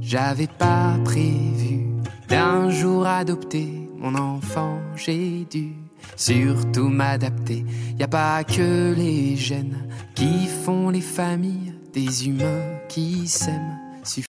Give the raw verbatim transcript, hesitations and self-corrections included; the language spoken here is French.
J'avais pas prévu d'un jour adopter mon enfant, j'ai dû surtout m'adapter. Y a pas que les gènes qui font les familles, des humains qui s'aiment.